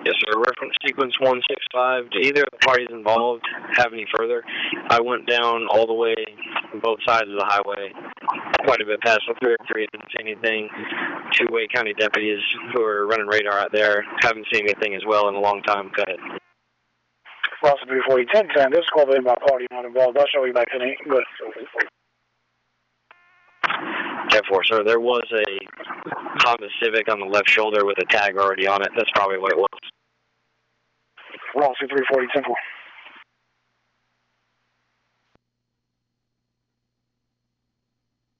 Yes, sir. Reference sequence 165. Do either of the parties involved have any further? I went down all the way on both sides of the highway, quite a bit past the 303. Didn't see anything. Two Wake County deputies who are running radar out there haven't seen anything as well in a long time. Go ahead. Boston 340, 1010. This is called in by party not involved. I'll show you back to the good. 10-4, sir. There was a Honda Civic on the left shoulder with a tag already on it. That's probably what it was. Boston 340, 10-4.